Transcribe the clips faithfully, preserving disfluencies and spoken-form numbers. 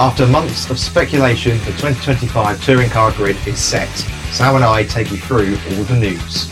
After months of speculation, the twenty twenty-five Touring Car Grid is set. Sam and I take you through all the news.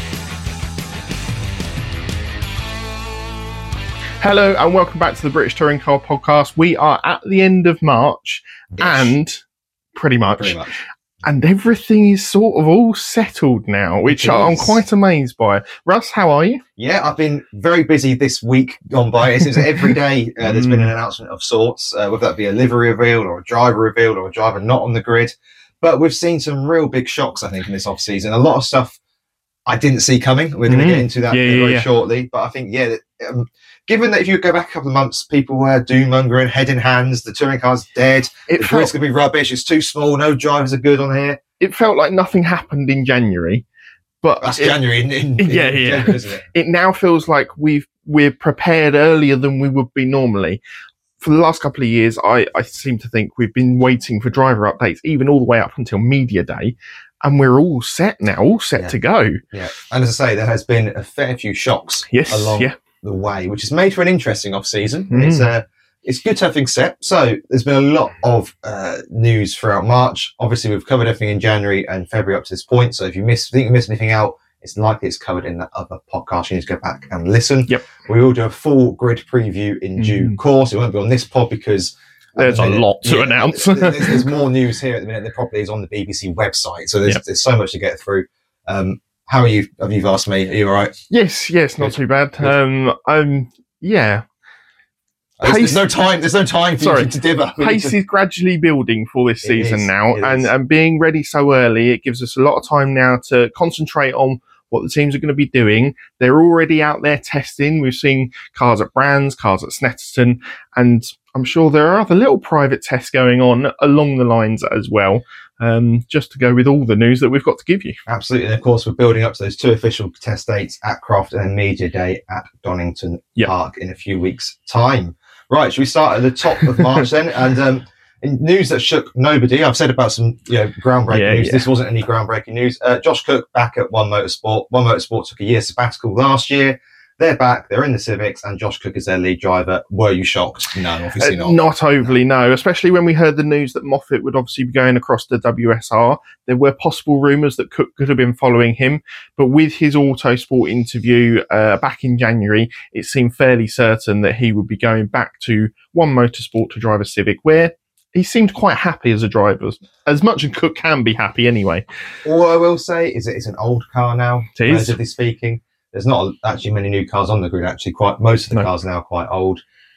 Hello and welcome back to the British Touring Car Podcast. We are at the end of March and pretty much, Pretty much. and everything is sort of all settled now, which It I'm is. quite amazed by. Russ, how are you? Yeah, I've been very busy this week gone by. It seems that every day uh, there's been an announcement of sorts, uh, whether that be a livery reveal or a driver revealed or a driver not on the grid. But we've seen some real big shocks, I think, in this off-season. A lot of stuff I didn't see coming. We're going to Mm. get into that Yeah, yeah, very yeah. shortly. But I think, yeah, that, um, given that if you go back a couple of months, people were doom-mongering, head in hands, the touring car's dead, It the felt, grid's going to be rubbish, it's too small, no drivers are good on here. it felt like nothing happened in January, but That's it, January in, in, in Yeah, yeah. January, isn't it? it now feels like we've we're prepared earlier than we would be normally. For the last couple of years, I, I seem to think we've been waiting for driver updates, even all the way up until media day, and we're all set now, all set Yeah. to go. Yeah, and as I say, there has been a fair few shocks Yes, along yeah. the way, which has made for an interesting off-season. Mm. It's uh, it's good to have things set. So there's been a lot of uh, news throughout March. Obviously, we've covered everything in January and February up to this point. So if you miss, think you missed anything out, it's likely it's covered in that other podcast. You need to go back and listen. Yep. We will do a full grid preview in due Mm. course. It won't be on this pod because at There's the a minute- lot to yeah, announce. there's, there's more news here at the minute. There probably is on the B B C website. So there's, Yep. there's so much to get through. Um, how are you? Have you asked me? Are you all right? Yes, yes, not Good. too bad. Good. Um, um, yeah, There's, there's Pace- no time. There's no time for Sorry. you to dither. We need pace to- is gradually building for this It season is, now, it and is. and being ready so early, it gives us a lot of time now to concentrate on what the teams are going to be doing. They're already out there testing. We've seen cars at Brands, cars at Snetterton, and I'm sure there are other little private tests going on along the lines as well, um, just to go with all the news that we've got to give you. Absolutely. And of course, we're building up to those two official test dates at Croft and then Media Day at Donington Yep. Park in a few weeks' time. Right, should we start at the top of March then? And um, in news that shook nobody, I've said about some you know, groundbreaking Yeah, news. yeah. This wasn't any groundbreaking news. Uh, Josh Cook back at One Motorsport. One Motorsport took a year sabbatical last year. They're back. They're in the Civics, and Josh Cook is their lead driver. Were you shocked? No, obviously Uh, not. not overly, no. Especially when we heard the news that Moffat would obviously be going across to W S R. There were possible rumours that Cook could have been following him, but with his Autosport interview uh, back in January, it seemed fairly certain that he would be going back to One Motorsport to drive a Civic, where he seemed quite happy as a driver, as much as Cook can be happy anyway. All I will say is that it's an old car now, It is. relatively speaking. There's not actually many new cars on the grid, actually. Quite most of the No. cars are now quite old.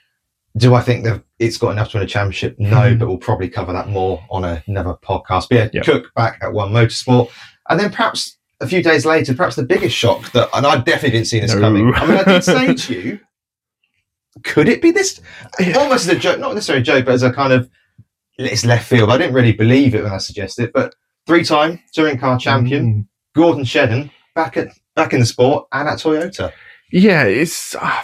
Do I think that it's got enough to win a championship? No, Hmm. but we'll probably cover that more on another podcast. But yeah, Yep. Cook back at One Motorsport. And then perhaps a few days later, perhaps the biggest shock that, and I definitely didn't see this No. coming. I mean, I did say to you, could it be this? Almost as a joke, not necessarily a joke, but as a kind of, it's left field. I didn't really believe it when I suggested it, but three-time touring car champion, Mm. Gordon Shedden, back at back in the sport and at Toyota. Yeah, it's uh,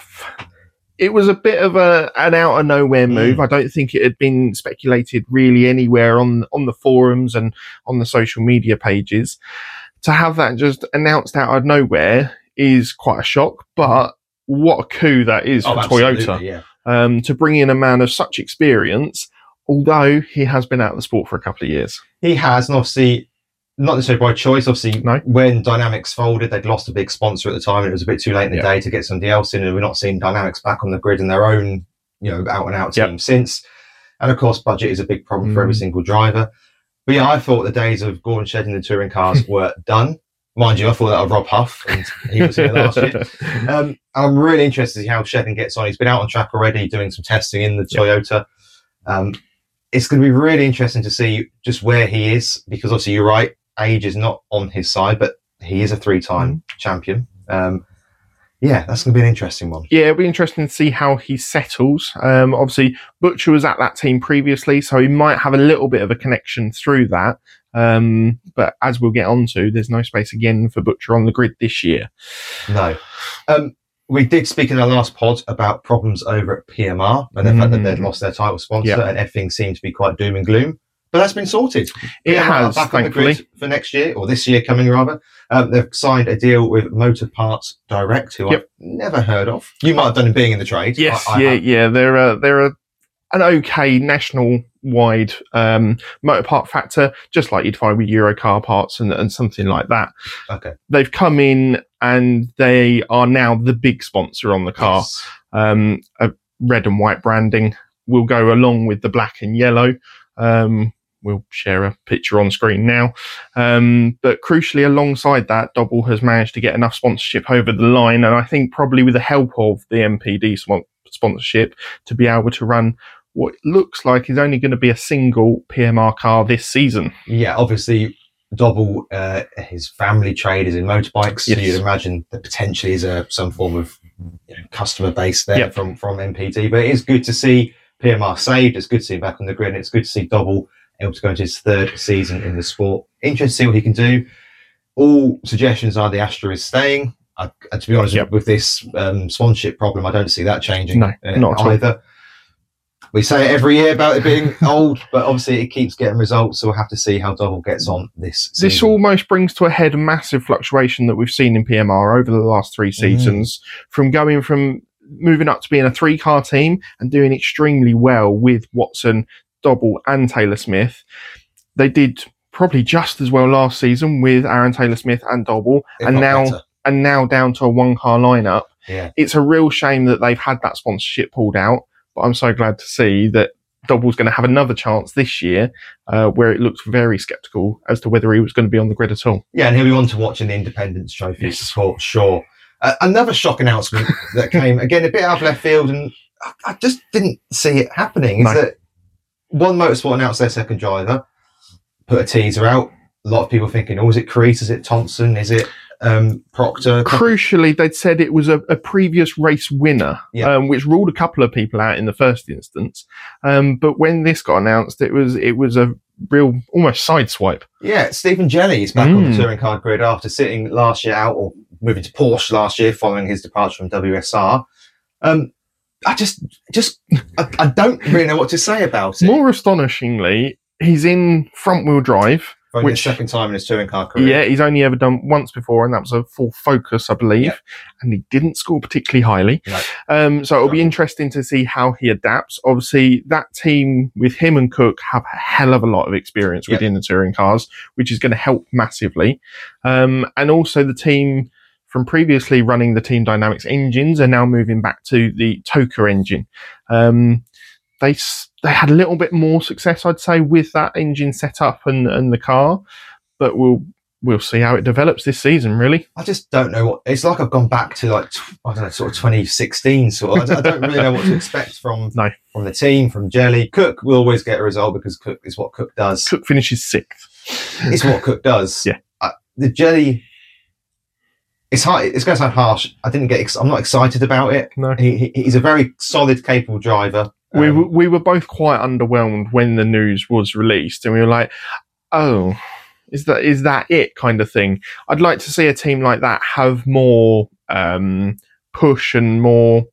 it was a bit of a an out of nowhere move. Mm. I don't think it had been speculated really anywhere on on the forums and on the social media pages. To have that just announced out of nowhere is quite a shock, but what a coup that is for Toyota. Yeah. Um, to bring in a man of such experience, although he has been out of the sport for a couple of years. He has, and obviously, not necessarily by choice. Obviously, No. when Dynamics folded, they'd lost a big sponsor at the time, and it was a bit too late in the Yeah. day to get somebody else in, and we're not seeing Dynamics back on the grid in their own, you know, out-and-out Yep. team since. And of course, budget is a big problem for Mm. every single driver. But yeah, I thought the days of Gordon Shedden the touring cars were done. Mind you, I thought that of Rob Huff, and he was here last year. Um, I'm really interested to see how Shedden gets on. He's been out on track already doing some testing in the Yep. Toyota. Um, it's going to be really interesting to see just where he is, because obviously you're right, age is not on his side, but he is a three-time Mm. champion. Um, yeah, that's going to be an interesting one. Yeah, it'll be interesting to see how he settles. Um, obviously, Butcher was at that team previously, so he might have a little bit of a connection through that. Um, but as we'll get on to, there's no space again for Butcher on the grid this year. No. Um, we did speak in our last pod about problems over at P M R and the fact that Mm. they'd lost their title sponsor, Yeah. and everything seemed to be quite doom and gloom. But that's been sorted. It P M R are has, back on the thankfully. grid for next year, or this year coming rather. Um, they've signed a deal with Motor Parts Direct, who Yep. I've never heard of. You might have done it being in the trade. Yes, I, I yeah, have. yeah. They're a, they're a an okay national-wide um, motor part factor, just like you'd find with Euro car parts and, and something like that. Okay. They've come in and they are now the big sponsor on the car. Yes. Um, a red and white branding will go along with the black and yellow. Um, we'll share a picture on screen now. Um, but crucially, alongside that, Dobble has managed to get enough sponsorship over the line, and I think probably with the help of the M P D spon- sponsorship to be able to run what looks like is only going to be a single P M R car this season. Yeah, obviously, Dobble, uh, his family trade is in motorbikes, Yes. so you'd imagine that potentially is a some form of you know, customer base there Yep. from, from M P D. But it is good to see P M R saved. It's good to see him back on the grid. And it's good to see Dobble able to go into his third season in the sport. Interesting to see what he can do. All suggestions are the Astra is staying. I, and to be honest, Yep. with this um, sponsorship problem, I don't see that changing No, uh, not at all. either. We say it every year about it being old, but obviously it keeps getting results, so we'll have to see how Dobble gets on this season. This almost brings to a head a massive fluctuation that we've seen in P M R over the last three seasons, from going from moving up to being a three-car team and doing extremely well with Watson, Dobble and Taylor Smith. They did probably just as well last season with Aaron Taylor Smith and Dobble, If and not now better. and now down to a one-car lineup. Yeah. It's a real shame that they've had that sponsorship pulled out, but I'm so glad to see that Dobble's going to have another chance this year, uh, where it looked very sceptical as to whether he was going to be on the grid at all. Yeah, and he'll be on to watching the Independence Trophy Yes. for sure. Uh, another shock announcement that came, again, a bit out of left field, and I, I just didn't see it happening, is No. that One Motorsport announced their second driver, put a teaser out. A lot of people thinking, oh, is it Crease? Is it Thompson? Is it um, Proctor? Crucially, they'd said it was a, a previous race winner, Yeah. um, which ruled a couple of people out in the first instance. Um, but when this got announced, it was it was a real almost sideswipe. Yeah, Stephen Jennings back on Mm. the touring car grid after sitting last year out, or moving to Porsche last year following his departure from W S R. Um, I just, just, I, I don't really know what to say about it. More astonishingly, he's in front wheel drive. For only which- the second time in his touring car career. Yeah, he's only ever done once before, and that was a full Focus, I believe. Yeah. And he didn't score particularly highly. No. Um, so it'll be No. interesting to see how he adapts. Obviously, that team with him and Cook have a hell of a lot of experience Yeah. within the touring cars, which is going to help massively. Um, and also the team from previously running the Team Dynamics engines are now moving back to the Toka engine. Um, they s- they had a little bit more success, I'd say, with that engine setup and, and the car, but we'll we'll see how it develops this season. Really, I just don't know what it's like. I've gone back to like tw- I don't know, sort of twenty sixteen. Sort of. I, I don't really know what to expect from No. from the team, from Jelly. Cook will always get a result because Cook is what Cook does. Cook finishes sixth. It's what Cook does. Yeah. Uh, the Jelly. It's hard. It's going to sound harsh. I didn't get. Ex- I'm not excited about it. No. He, he, he's a very solid, capable driver. we Um, were, we were both quite underwhelmed when the news was released, and we were like, "Oh, is that is that it?" kind of thing. I'd like to see a team like that have more um, push and more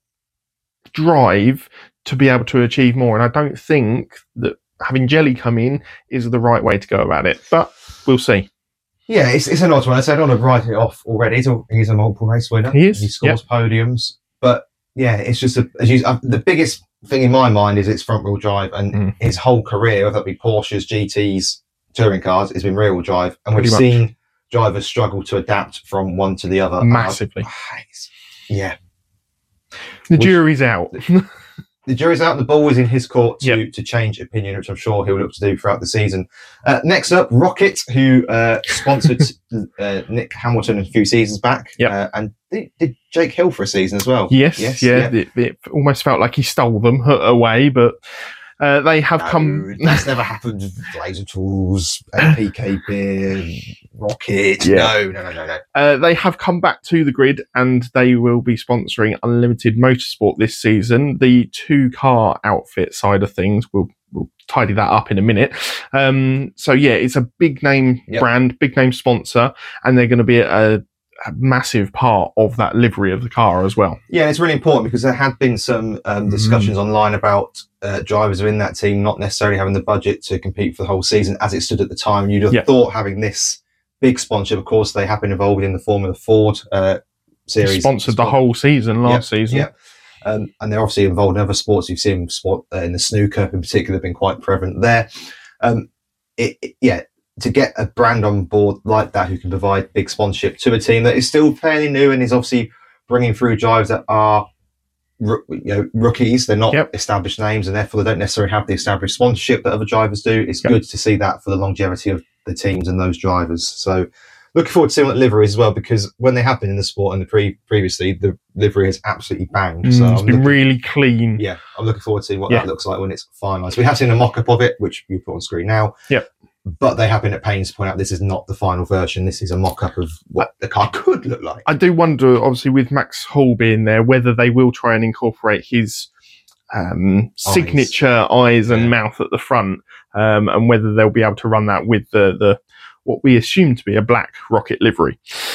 drive to be able to achieve more. And I don't think that having Jelly come in is the right way to go about it. But we'll see. Yeah, it's, it's an odd one. I said I don't want to write it off already. He's a, he's a multiple race winner. He is, He scores podiums. But yeah, it's just a, as you, uh, the biggest thing in my mind is it's front wheel drive, and Mm. his whole career, whether it be Porsches, G Ts, touring cars, has been rear wheel drive. And we've Pretty much. seen drivers struggle to adapt from one to the other. Massively. Uh, it's- yeah. The Which- jury's out. The jury's out. The ball is in his court to, Yep. to change opinion, which I'm sure he'll look to do throughout the season. Uh, next up, Rocket, who uh, sponsored uh, Nick Hamilton a few seasons back, Yep. uh, and did, did Jake Hill for a season as well. Yes, Yes, yeah. yeah. It, it almost felt like he stole them away, but uh, they have No, come. that's never happened with Laser Tools, uh, P K Beer, Rocket. Yeah. No, no, no, no, no. Uh, they have come back to the grid, and they will be sponsoring Unlimited Motorsport this season. The two-car outfit side of things, we'll, we'll tidy that up in a minute. Um, so yeah, it's a big name Yep. brand, big name sponsor, and they're going to be a, a massive part of that livery of the car as well. Yeah, it's really important because there had been some um, discussions Mm. online about uh, drivers within that team not necessarily having the budget to compete for the whole season as it stood at the time. You'd have Yeah. thought having this big sponsorship, of course, they have been involved in the Formula Ford uh, series. Sponsored the whole season last season. Yeah. Um, and they're obviously involved in other sports. You've seen sport uh, in the snooker in particular, been quite prevalent there. Um, it, it, yeah, to get a brand on board like that who can provide big sponsorship to a team that is still fairly new and is obviously bringing through drivers that are you know, rookies. They're not yep. established names, and therefore they don't necessarily have the established sponsorship that other drivers do. It's yep. good to see that for the longevity of the teams and those drivers. So looking forward to seeing what liveries as well, because when they have been in the sport and the pre previously, the livery has absolutely banged. Mm, so it's I'm been looking, really clean. Yeah, I'm looking forward to seeing what yeah. that looks like when it's finalised. We have seen a mock-up of it, which you put on screen now. Yeah. But they have been at pains to point out this is not the final version. This is a mock-up of what the car could look like. I do wonder, obviously, with Max Hall being there, whether they will try and incorporate his um, eyes. signature eyes and yeah. mouth at the front, um, and whether they'll be able to run that with the, the what we assume to be a black Rocket livery.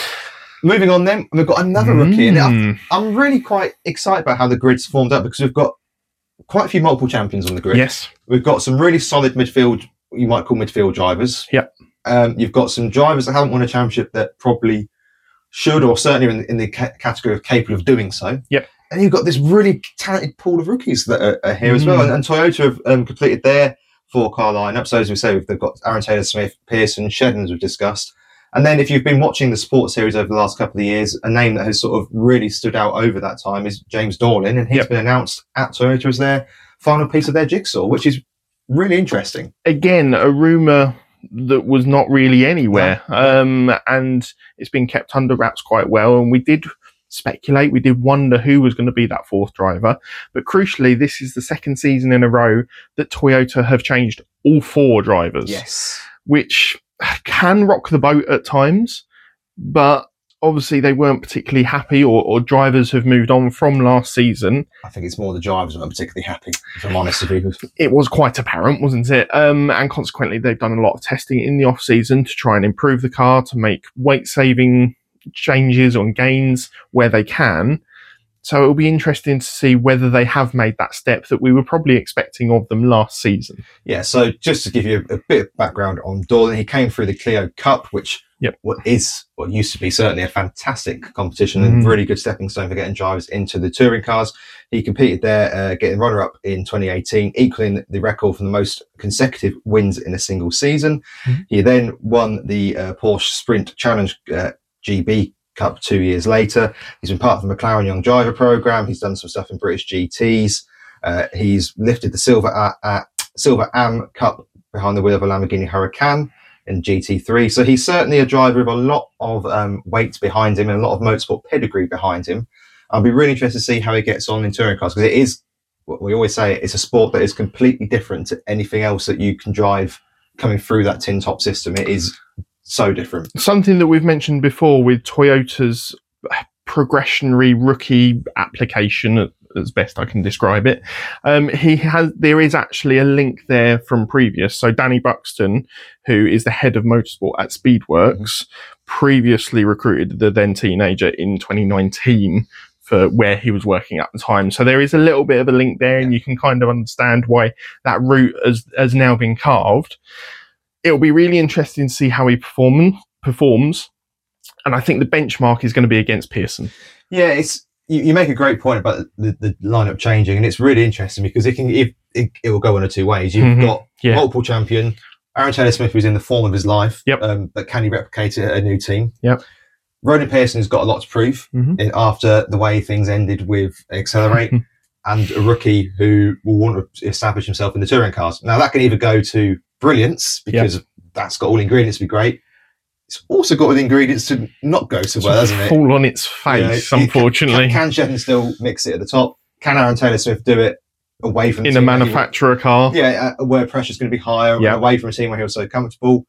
Moving on then, we've got another mm. rookie. And I'm, I'm really quite excited about how the grid's formed up, because we've got quite a few multiple champions on the grid. Yes. We've got some really solid midfield, you might call midfield drivers. Yep. Um, you've got some drivers that haven't won a championship that probably should, or certainly in, in the ca- category of capable of doing so. Yep. And you've got this really talented pool of rookies that are, are here mm. as well. And, and Toyota have um, completed their four-car lineup. So as we say, they've got Aaron Taylor-Smith, Pearson, Shedden, as we've discussed. And then if you've been watching the sports series over the last couple of years, a name that has sort of really stood out over that time is James Dorlin. And he's yep. been announced at Toyota as their final piece of their jigsaw, which is really interesting. Again, a rumour that was not really anywhere. No. Um, and it's been kept under wraps quite well. And we did speculate, we did wonder who was going to be that fourth driver. But crucially, this is the second season in a row that Toyota have changed all four drivers. Yes. Which can rock the boat at times, but obviously they weren't particularly happy, or, or drivers have moved on from last season. I think it's more the drivers that aren't particularly happy, if I'm honest with you. It was quite apparent, wasn't it? Um, and consequently, they've done a lot of testing in the off-season to try and improve the car, to make weight-saving changes or gains where they can. So it'll be interesting to see whether they have made that step that we were probably expecting of them last season. Yeah, so just to give you a, a bit of background on Dorlin, he came through the Clio Cup, which yep. what is what used to be certainly a fantastic competition mm. and really good stepping stone for getting drivers into the touring cars. He competed there, uh, getting runner-up in twenty eighteen, equaling the record for the most consecutive wins in a single season. Mm. He then won the uh, Porsche Sprint Challenge uh, G B Cup two years later. He's been part of the McLaren Young Driver program. He's done some stuff in British G Ts. Uh, he's lifted the Silver uh, uh, Silver A M Cup behind the wheel of a Lamborghini Huracan in G T three. So he's certainly a driver with a lot of um, weight behind him and a lot of motorsport pedigree behind him. I'll be really interested to see how he gets on in touring cars, because it is, what we always say, it's a sport that is completely different to anything else that you can drive coming through that tin top system. It is so different. Something that we've mentioned before with Toyota's progressionary rookie application, as best I can describe it. Um, he has, there is actually a link there from previous. So Danny Buxton, who is the head of motorsport at Speedworks, mm-hmm. previously recruited the then teenager in twenty nineteen for where he was working at the time. So there is a little bit of a link there, yeah. and you can kind of understand why that route has, has now been carved. It'll be really interesting to see how he perform, performs. And I think the benchmark is going to be against Pearson. Yeah, it's you, you make a great point about the, the lineup changing, and it's really interesting because it can it, it, it will go one of two ways. You've mm-hmm. got yeah. multiple champion, Aaron Taylor-Smith, who's in the form of his life, yep. um, but can he replicate it at a new team? Yep. Ronan Pearson has got a lot to prove mm-hmm. in, after the way things ended with Accelerate, and a rookie who will want to establish himself in the touring cars. Now, that can either go to brilliance, because yep. that's got all the ingredients to be great. It's also got all the ingredients to not go so well, hasn't it? Fall on its face, you know, unfortunately. Can, can Shedden still mix it at the top? Can Aaron Taylor-Smith do it away from the in team a manufacturer car? Yeah, uh, where pressure's going to be higher, yep. away from a team where he'll so comfortable.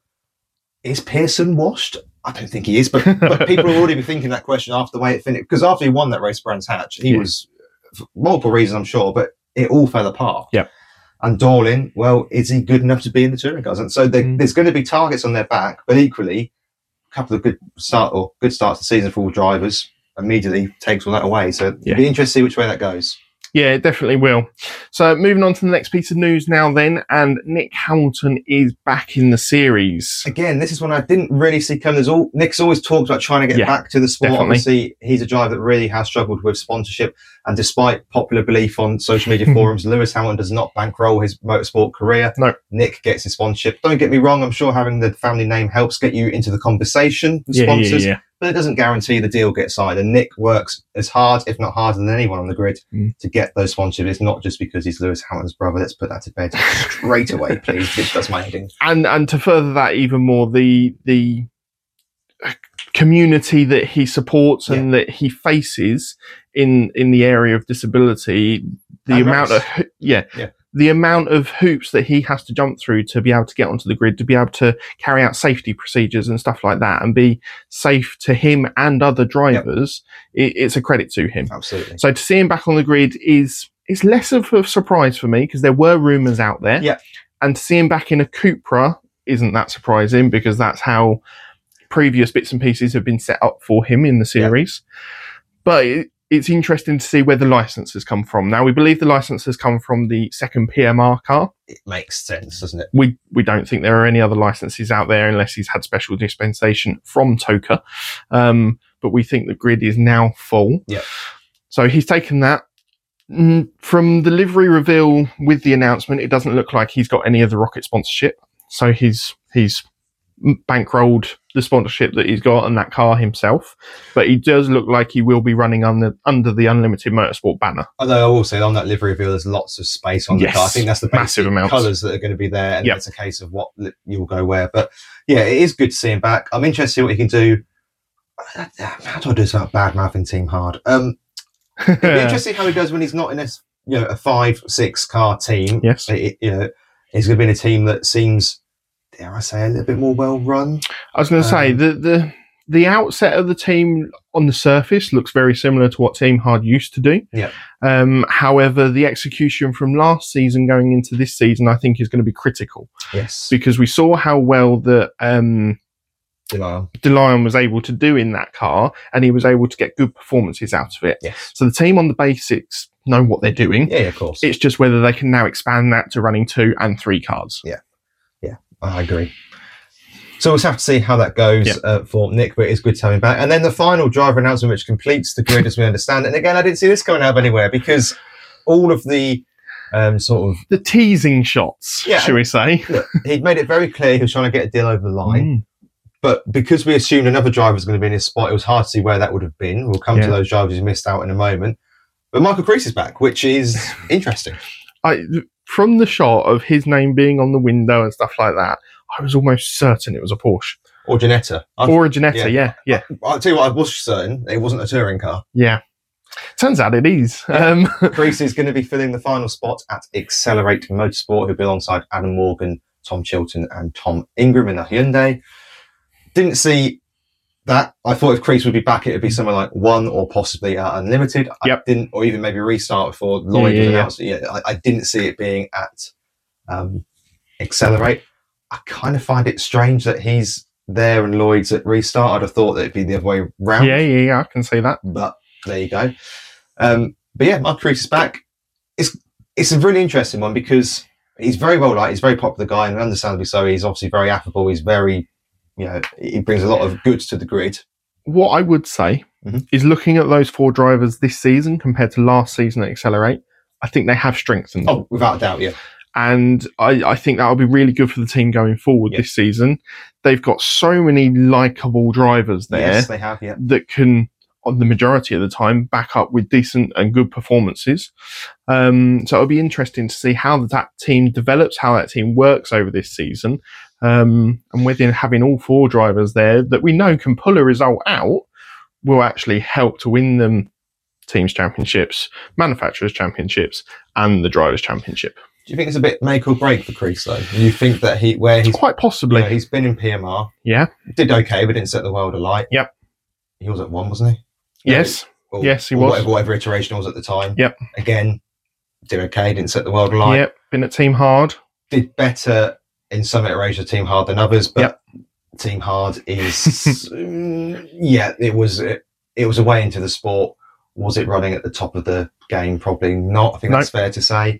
Is Pearson washed? I don't think he is, but, but people will already be thinking that question after the way it finished. Because after he won that race, Brands Hatch, he yeah. was, for multiple reasons, I'm sure, but it all fell apart. Yeah. And Dorlin, well, is he good enough to be in the touring cars? And so they, mm. there's going to be targets on their back, but equally, a couple of good start or good starts to the season for all drivers immediately takes all that away. So yeah. it'll be interesting to see which way that goes. Yeah, it definitely will. So moving on to the next piece of news now then, and Nick Hamilton is back in the series. Again, this is one I didn't really see coming. There's all, Nick's always talked about trying to get Yeah, back to the sport. definitely. Obviously, he's a driver that really has struggled with sponsorship. And despite popular belief on social media forums, Lewis Hamilton does not bankroll his motorsport career. No. Nick gets his sponsorship. Don't get me wrong, I'm sure having the family name helps get you into the conversation with Yeah, sponsors. yeah, yeah. But it doesn't guarantee the deal gets signed. And Nick works as hard, if not harder than anyone on the grid Mm. to get those sponsorships. It's not just because he's Lewis Hamilton's brother. Let's put that to bed straight away, please. This does my heading. And and to further that even more, the the community that he supports and that he faces in in the area of disability, the And amount race. of yeah, Yeah. the amount of hoops that he has to jump through to be able to get onto the grid, to be able to carry out safety procedures and stuff like that, and be safe to him and other drivers, it, it's a credit to him. Absolutely. So to see him back on the grid is is less of a surprise for me because there were rumours out there. Yeah. And to see him back in a Cupra isn't that surprising because that's how previous bits and pieces have been set up for him in the series. But it, it's interesting to see where the licence has come from. Now, we believe the licence has come from the second P M R car. It makes sense, doesn't it? We we don't think there are any other licenses out there unless he's had special dispensation from TOCA. Um, but we think the grid is now full. Yeah. So he's taken that. Mm, From the livery reveal with the announcement, it doesn't look like he's got any of the Rocket sponsorship. So he's he's bankrolled the sponsorship that he's got and that car himself. But he does look like he will be running under under the Unlimited Motorsport banner. Although I will say on that livery reveal, there's lots of space on Yes, the car. I think that's the massive basic amounts. colours that are going to be there, and Yep. it's a case of what li- you'll go where. But yeah, it is good to see him back. I'm interested to see what he can do. How do I do this without bad mouthing Team Hard? Um, it'll be interesting how he does when he's not in a s- you know a five six car team. Yes. It- it- you know, he's going to be in a team that seems, dare I say, a little bit more well run. I was going to say Um, the the the outset of the team on the surface looks very similar to what Team Hard used to do. Yeah. Um, however, the execution from last season going into this season, I think, is going to be critical Yes. because we saw how well that um, Denial. DeLyon was able to do in that car, and he was able to get good performances out of it. Yes. So the team on the basics know what they're doing. Yeah, of course. It's just whether they can now expand that to running two and three cars. I agree. So we'll have to see how that goes Yep. uh, for Nick, but it's good to have him back. And then the final driver announcement, which completes the grid as we understand it. And again, I didn't see this coming out of anywhere because all of the um, sort of, The teasing shots, Yeah. shall we say? look, he'd made it very clear he was trying to get a deal over the line. Mm. But because we assumed another driver was going to be in his spot, it was hard to see where that would have been. We'll come Yeah. to those drivers who missed out in a moment. But Michael Crease is back, which is interesting. I, from the shot of his name being on the window and stuff like that, I was almost certain it was a Porsche Or Janetta. I, or a Ginetta. yeah. Yeah, yeah, I'll tell you what, I was certain it wasn't a touring car. yeah. Turns out it is. Um, Crease is going to be filling the final spot at Accelerate Motorsport, who'll be alongside Adam Morgan, Tom Chilton, and Tom Ingram in a Hyundai. Didn't see that. I thought if Crease would be back, it would be somewhere like one or possibly at Unlimited. Yep. I didn't, or even maybe restart before Lloyd Yeah, was yeah, yeah. announced. Yeah, I, I didn't see it being at um, Accelerate. I kind of find it strange that he's there and Lloyd's at restart. I'd have thought that it'd be the other way round. yeah, yeah, yeah. I can see that. But there you go. Um, but yeah, Mark Crease is back. It's it's a really interesting one because he's very well liked. He's a very popular guy, and understandably so. He's obviously very affable. He's very, you know, he brings a lot of goods to the grid. What I would say Mhm. is looking at those four drivers this season compared to last season at Accelerate, I think they have strengthened. Oh, without a doubt, yeah. And I, I think that will be really good for the team going forward Yeah. this season. They've got so many likable drivers there Yes, they have, yeah. that can, on the majority of the time, back up with decent and good performances. Um, so it'll be interesting to see how that team develops, how that team works over this season, um, and whether having all four drivers there that we know can pull a result out will actually help to win them teams championships, manufacturers championships, and the drivers championship. Do you think it's a bit make or break for Crease though? Do you think that he, where he's, Quite you possibly. know, he's been in P M R, Yeah. did okay, but didn't set the world alight. Yep. He was at one, wasn't he? Yes. Or- Yes, he or was. Whatever, whatever iteration it was at the time. Yep. Again, did okay, didn't set the world alight. Yep. Been at Team Hard. Did better in some iterations of Team Hard than others, but Yep. Team Hard is, mm, yeah, it was it, it was a way into the sport Was it running at the top of the game? Probably not. I think No. that's fair to say.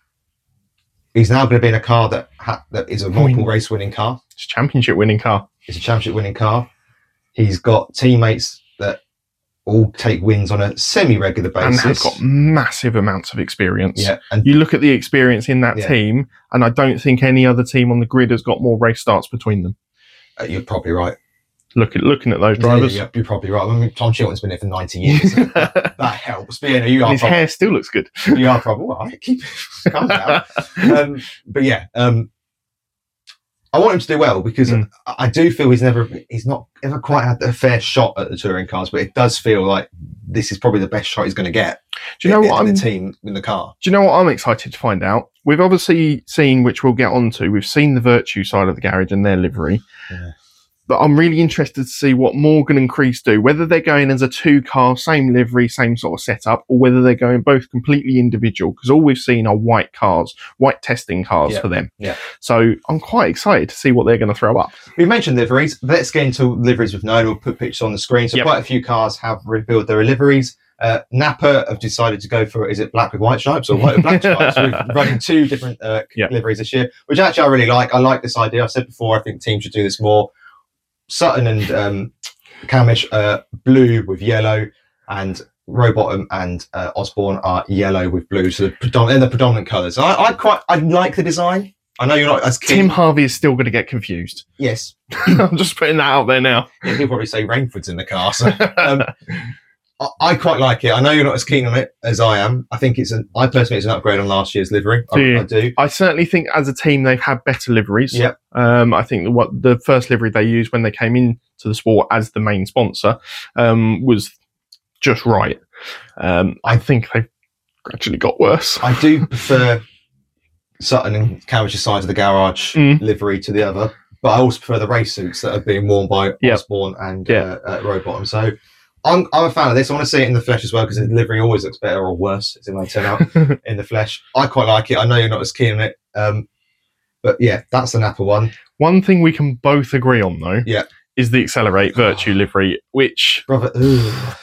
He's now going to be in a car that ha- that is a multiple race winning car. It's a championship winning car. It's a championship winning car. He's got teammates that all take wins on a semi-regular basis. And have got massive amounts of experience. Yeah, and You look at the experience in that Yeah. team, and I don't think any other team on the grid has got more race starts between them. uh, you're probably right. Look at looking at those drivers. Yeah, yeah, you're probably right. I mean, Tom Chilton's been here for ninety years. So that helps. But yeah, no, you And are his probably, hair still looks good. you are probably all right. Keep calm down. Um, but yeah, um, I want him to do well because Mm. I, I do feel he's never, he's not ever quite had a fair shot at the touring cars. But it does feel like this is probably the best shot he's going to get. Do you know in, what in I'm? the team in the car? Do you know what I'm excited to find out? We've obviously seen, which we'll get onto. We've seen the Virtue side of the garage and their livery. Yeah. But I'm really interested to see what Morgan and Crease do, whether they're going as a two car, same livery, same sort of setup, or whether they're going both completely individual, because all we've seen are white cars, white testing cars Yeah. for them. Yeah. So I'm quite excited to see what they're going to throw up. We mentioned liveries. Let's get into liveries with known. We'll put pictures on the screen. So Yep. quite a few cars have revealed their liveries. Uh, Napa have decided to go for, is it black with white stripes or white with black stripes? We're running two different uh, Yep. liveries this year, which actually I really like. I like this idea. I said before, I think teams should do this more. Sutton and um, Camish are blue with yellow, and Rowbottom and uh, Osborne are yellow with blue. So the predom- they're the predominant colours. I, I quite, I like the design. I know you're not as keen. Tim Harvey is still going to get confused. Yes, I'm just putting that out there now. yeah, he'll probably say Rainford's in the car. So, um, I, I quite like it. I know you're not as keen on it as I am. I think it's an. I personally, it's an upgrade on last year's livery. I, Do you? I do. I certainly think as a team they've had better liveries. Yep. Um, I think that what the first livery they used when they came into the sport as the main sponsor um, was just right. Um, I think they've gradually got worse. I do prefer Sutton and Camish's side of the garage Mm. livery to the other, but I also prefer the race suits that are being worn by Yep. Osborne and Yeah. uh, uh, Rowbottom. So I'm, I'm a fan of this. I want to see it in the flesh as well because the livery always looks better or worse. It's in my turn out in the flesh. I quite like it. I know you're not as keen on it, um, but yeah, that's the Napa one. One thing we can both agree on though Yeah. is the Accelerate Virtue livery, which, Brother, ugh,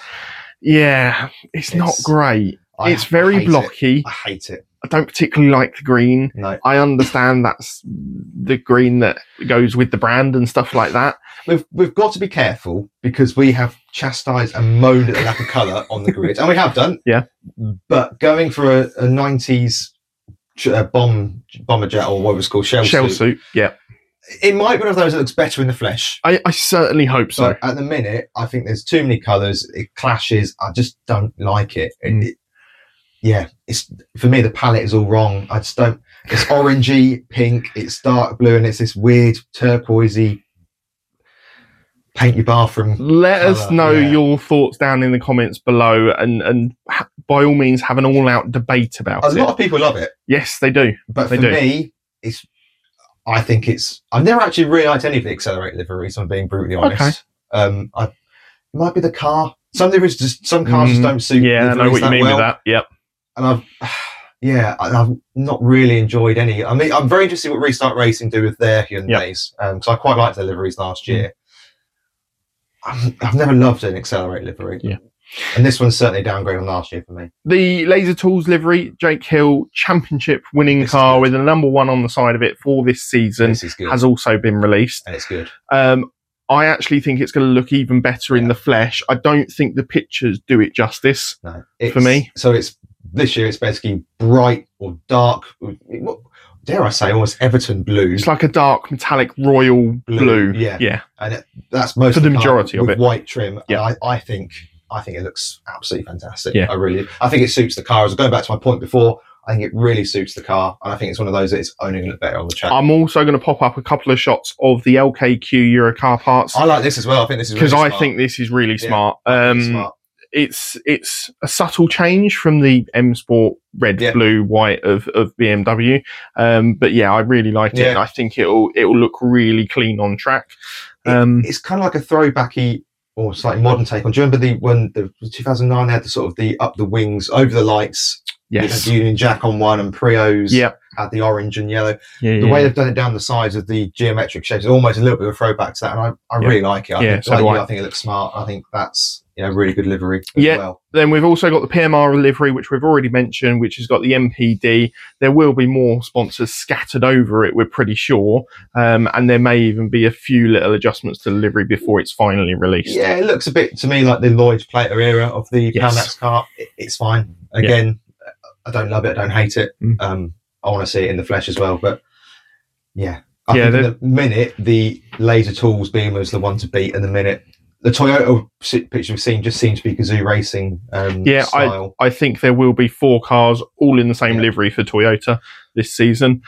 yeah, it's, not It's- great. I It's very hate it. blocky. I hate it. I don't particularly like the green. No. I understand that's the green that goes with the brand and stuff like that. We've we've got to be careful because we have chastised and moaned at the lack of colour on the grid, and we have done. Yeah. But going for a, a nineties uh, bomb bomber jet or what it was called shell, Shell suit, suit, yeah. it might be one of those that looks better in the flesh. I, I certainly hope so. But at the minute, I think there's too many colours. It clashes. I just don't like it. It- Mm. it- yeah, it's for me. The palette is all wrong. I just don't. It's orangey, pink. It's dark blue, and it's this weird turquoisey. Paint your bathroom. Let us colour, know yeah. your thoughts down in the comments below, and and ha- by all means have an all-out debate about A it. lot of people love it. Yes, they do. But They for do. me, it's. I think it's. I've never actually really liked any of the Accelerate liveries. I'm being brutally honest. Okay. Um, I, it might be the car. Some liveries just. Some cars just Mm, don't suit. Yeah, I know liveries what you that mean well. with that. Yep. And I've. Yeah, I- I've not really enjoyed any. I mean, I'm very interested in what Restart Racing do with their Hyundais. Um, because I quite liked their liveries last year. I've, I've never loved an Accelerate livery. Yeah. And this one's certainly a downgrade on last year for me. The Laser Tools livery, Jake Hill, championship winning This is car good. with a number one on the side of it for this season, This is good. has also been released. and it's good. Um, I actually think it's going to look even better in Yeah. the flesh. I don't think the pictures do it justice. No, it's, For me. So it's this year. It's basically bright or dark. What, dare I say, almost Everton blue, It's like a dark metallic royal blue. Blue, yeah. Yeah. and it, that's most For of the car majority of with it. white trim. And Yeah. I, I think I think it looks absolutely fantastic. Yeah. I really, I think it suits the car. As going back to my point before, I think it really suits the car, and I think it's one of those that it's only going to look better on the track. I'm also going to pop up a couple of shots of the L K Q Euro car parts I like this as well. I think this is because really I smart. think this is really Yeah, smart. I think it's Um, smart. it's it's a subtle change from the M Sport red, Yeah. blue, white of, of B M W. Um, but yeah, I really liked it. Yeah. And I think it'll it'll look really clean on track. It- Um, it's kind of like a throwbacky or slightly modern take on. Do you remember the when the two thousand nine they had the sort of the up the wings over the lights Yes. You had Union Jack on one and Prios Yep. had the orange and yellow. Yeah, The yeah. way they've done it down the sides of the geometric shapes is almost a little bit of a throwback to that, and I, I Yeah. really like it. I Yeah, think, so like do you, I. I think it looks smart. I think that's, you know, really good livery as Yeah. well. Then we've also got the P M R livery, which we've already mentioned, which has got the M P D. There will be more sponsors scattered over it, we're pretty sure. Um, and there may even be a few little adjustments to the livery before it's finally released. Yeah, it looks a bit to me like the Lloyd Plater era of the Yes. Poundmax car. It, it's fine. Again, I don't love it. I don't hate it. Mm. Um, I want to see it in the flesh as well. But yeah, I Yeah, think at the minute the Laser Tools Beamer is the one to beat. In the minute, the Toyota si- picture we've seen just seems to be Gazoo Racing um, Yeah, style. I think there will be four cars all in the same Yeah. livery for Toyota this season.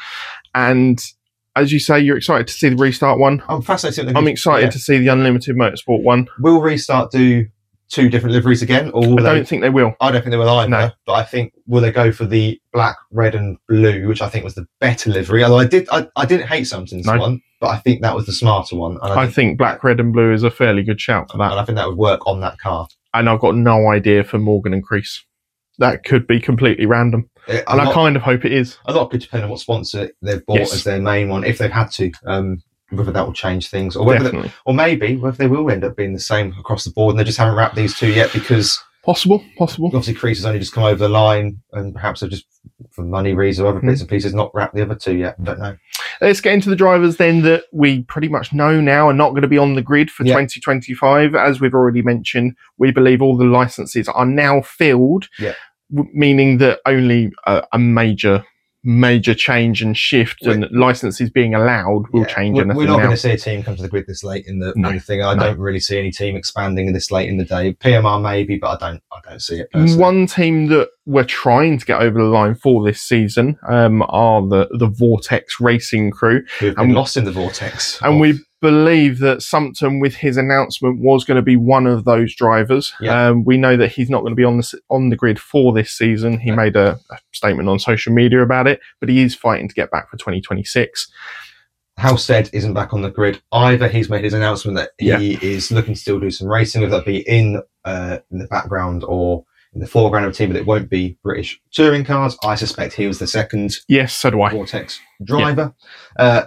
And as you say, you're excited to see the Restart one. I'm fascinated. I'm excited Yeah. to see the Unlimited Motorsport one. Will Restart do two different liveries again? Or will I they- don't think they will. I don't think they will either. No. But I think will they go for the black, red, and blue, which I think was the better livery. Although I did, I, I didn't hate Something's No. one, but I think that was the smarter one. And I think black, red, and blue is a fairly good shout for that. and I think that would work on that car. And I've got no idea for Morgan and Crease. That could be completely random. It- And a, I lot, kind of hope it is. a lot could depend on what sponsor they've bought Yes. as their main one, if they've had to. Um, whether that will change things, or whether, they, Definitely. or maybe whether they will end up being the same across the board, and they just haven't wrapped these two yet because Possible, possible. obviously Crease has only just come over the line, and perhaps they've just, for money reasons or other Hmm. bits and pieces, not wrapped the other two yet. Don't know. Let's get into the drivers then that we pretty much know now are not going to be on the grid for Yeah. twenty twenty-five. As we've already mentioned, we believe all the licenses are now filled, Yeah. w- meaning that only a, a major, major change and shift We're- and licenses being allowed will Yeah, change we're, anything we're not now. going to see a team come to the grid this late in the No, in the thing. I no. don't really see any team expanding this late in the day. P M R maybe, but I don't. I don't see it personally. One team that we're trying to get over the line for this season um, are the, the Vortex Racing crew. Who've been and- lost in the vortex. And of- we believe that Sumpton, with his announcement, was going to be one of those drivers. Yeah. Um, we know that he's not going to be on the s- on the grid for this season. He No. made a, a statement on social media about it, but he is fighting to get back for twenty twenty-six. Halstead isn't back on the grid either. He's made his announcement that he Yeah. is looking to still do some racing, whether that be in uh, in the background or in the foreground of a team, but it won't be British touring cars. I suspect he was the second Yes, so do I. Vortex driver. Uh,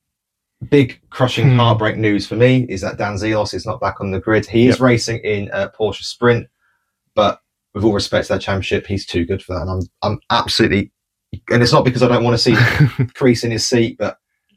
big crushing Hmm. heartbreak news for me is that Dan Zelos is not back on the grid. He is Yep. racing in a Porsche Sprint, but with all respect to that championship, he's too good for that. And I'm, I'm absolutely, and it's not because I don't want to see Crease in his seat, but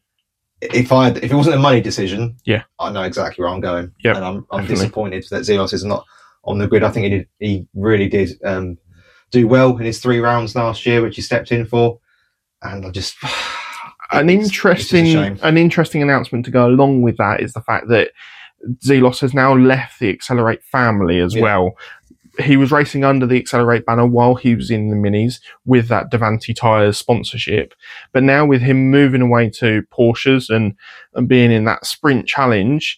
if I, if it wasn't a money decision, Yeah. I know exactly where I'm going. Yep, and I'm, I'm definitely. disappointed that Zelos is not on the grid. I think he did, he really did um, do well in his three rounds last year, which he stepped in for, and I just. An it's- it's just a interesting, shame. an interesting announcement to go along with that is the fact that Zelos has now left the Accelerate family as Yeah. well. He was racing under the Accelerate banner while he was in the Minis with that Davanti Tyres sponsorship. But now with him moving away to Porsches and, and being in that sprint challenge,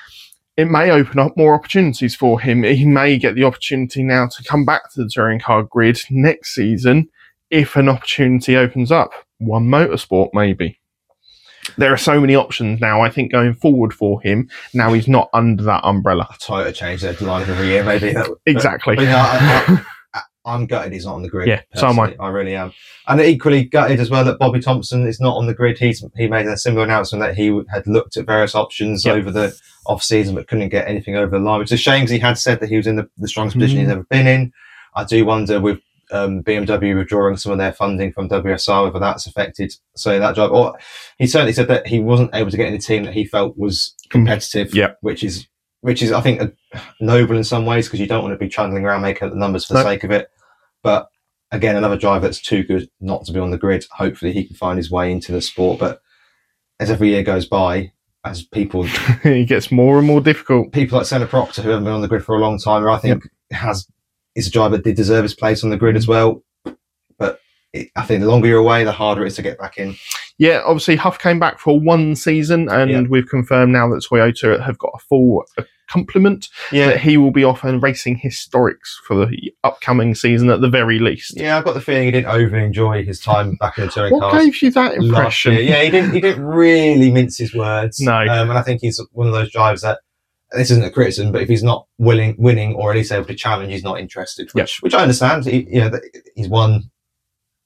it may open up more opportunities for him. He may get the opportunity now to come back to the touring car grid next season if an opportunity opens up. One Motorsport, maybe. There are so many options now, I think, going forward for him. Now he's not under that umbrella. Toyota change their line every year, maybe. That, would- Exactly. But, but, yeah, I, I, I'm gutted he's not on the grid. Yeah, so am I. personally. I really am. And equally gutted as well that Bobby Thompson is not on the grid. He's he made a similar announcement that he had looked at various options Yep. over the off season but couldn't get anything over the line. Which is a shame because he had said that he was in the, the strongest position Mm. he's ever been in. I do wonder with um, B M W withdrawing some of their funding from W S R whether that's affected so that job. Or he certainly said that he wasn't able to get in a team that he felt was competitive. Yep. Which is which is I think a, noble in some ways because you don't want to be trundling around making up the numbers for the No. sake of it. But again, another driver that's too good not to be on the grid. Hopefully, he can find his way into the sport. But as every year goes by, as people It gets more and more difficult. people like Senna Proctor, who haven't been on the grid for a long time, who I think has is a driver that did deserve his place on the grid as well. But it, I think the longer you're away, the harder it is to get back in. Yeah, obviously Huff came back for one season, and Yeah. we've confirmed now that Toyota have got a full uh, complement that he will be off and racing historics for the upcoming season at the very least. yeah. I've got the feeling he didn't over enjoy his time back in the touring What cars. gave you that last impression? year. Yeah, he didn't. He didn't really mince his words. No. um, and I think he's one of those drivers that this isn't a criticism, but if he's not willing, winning, or at least able to challenge, he's not interested. Which, which I understand. He, you know, that he's won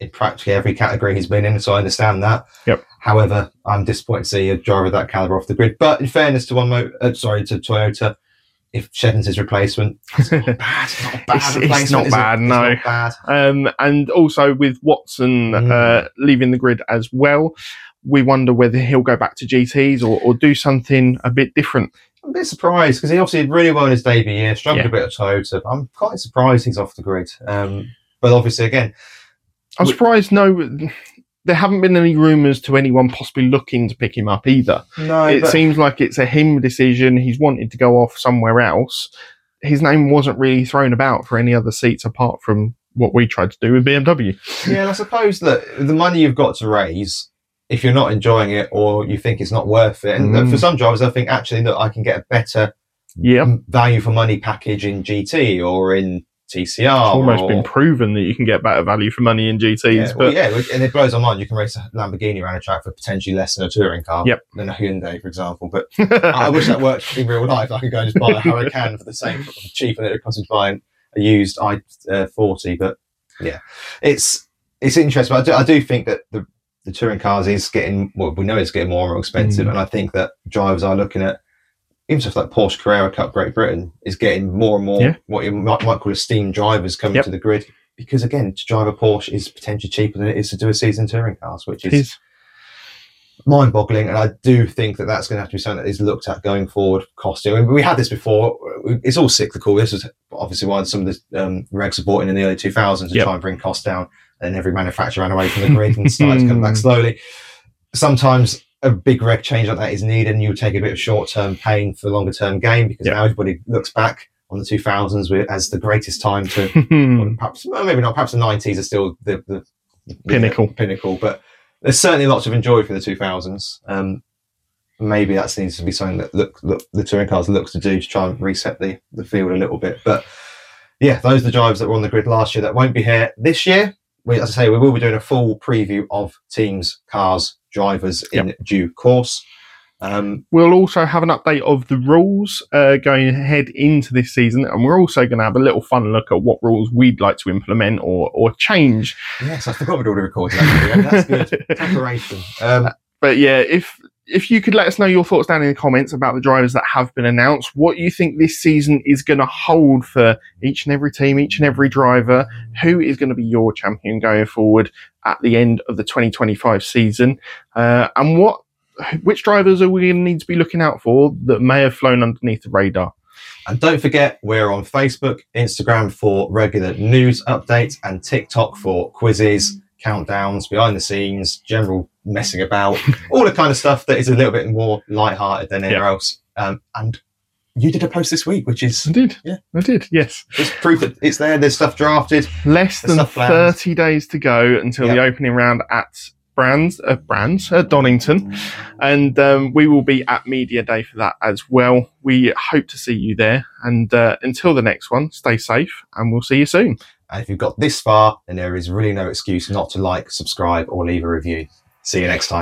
in practically every category he's been in, so I understand that. Yep. However, I'm disappointed to see a driver of that caliber off the grid. But in fairness to one, mo- uh, sorry, to Toyota, if Shedden's his replacement, it's not bad. It's not a bad It's, replacement. it's not is it? bad, It's no. not bad. Um, and also with Watson Mm. uh, leaving the grid as well, we wonder whether he'll go back to G Ts or, or do something a bit different. I'm a bit surprised because he obviously did really well in his debut year, struggled Yeah. a bit at Toyota. I'm quite surprised he's off the grid. Um, but obviously, again, I'm we- surprised no, there haven't been any rumours to anyone possibly looking to pick him up either. no, It but- seems like it's a him decision. He's wanted to go off somewhere else. His name wasn't really thrown about for any other seats apart from what we tried to do with B M W. Yeah, and I suppose that the money you've got to raise, if you're not enjoying it or you think it's not worth it, and Mm. for some drivers, I think actually that I can get a better Yeah, value for money package in G T or in T C R. it's almost or, been proven that you can get better value for money in G Ts. yeah, well, but yeah, and it blows my mind. You can race a Lamborghini around a track for potentially less than a touring car Yep. than a Hyundai, for example. But I wish that worked in real life. I could go and just buy a Huracan for the same cheaper than it costs me buying a used I forty. But yeah, it's it's interesting. But I do, I do think that the the touring cars is getting, well, we know it's getting more and more expensive, Mm. and I think that drivers are looking at even stuff like Porsche Carrera Cup Great Britain is getting more and more Yeah. what you might, might call esteemed drivers coming Yep. to the grid. Because again, to drive a Porsche is potentially cheaper than it is to do a season touring cars, which is His, mind-boggling. And I do think that that's going to have to be something that is looked at going forward. Costing. I mean, we had this before. It's all cyclical. This is obviously why some of the um, regs were bought in in the early two thousands to Yep. try and bring costs down. And every manufacturer ran away from the grid and started to come back slowly. Sometimes a big reg change like that is needed, and you take a bit of short-term pain for longer-term gain, because Yep. now everybody looks back on the two thousands as the greatest time to. Or perhaps, well, maybe not. Perhaps the nineties are still the, the, the Pinnacle. pinnacle, but there's certainly lots of enjoy for the two thousands. Um, maybe that needs to be something that look, look the touring cars looks to do to try and reset the, the field a little bit. But yeah, those are the drivers that were on the grid last year that won't be here this year. We, as I say, we will be doing a full preview of teams, cars, drivers in Yep. due course. Um, We'll also have an update of the rules uh, going ahead into this season, and we're also going to have a little fun look at what rules we'd like to implement or or change. yes, I forgot we'd already recorded that. That's good. Preparation. Um, But yeah, if if you could let us know your thoughts down in the comments about the drivers that have been announced, what you think this season is going to hold for each and every team, each and every driver, who is going to be your champion going forward at the end of the twenty twenty-five season, uh, and what which drivers are we going to need to be looking out for that may have flown underneath the radar? And don't forget, we're on Facebook, Instagram for regular news updates, and TikTok for quizzes, countdowns, behind the scenes, general messing about, all the kind of stuff that is a little bit more lighthearted than anywhere Yeah. else. Um, and you did a post this week, which is I did. Yeah. I did. Yes. just proof that it's there. There's stuff drafted. Less The than stuff planned. thirty days to go until the Yep. opening round at Brands, uh, Brands at Donington, and um, we will be at Media Day for that as well. We hope to see you there, and uh, until the next one, stay safe, and we'll see you soon. And if you've got this far, then there is really no excuse not to like, subscribe, or leave a review. See you next time.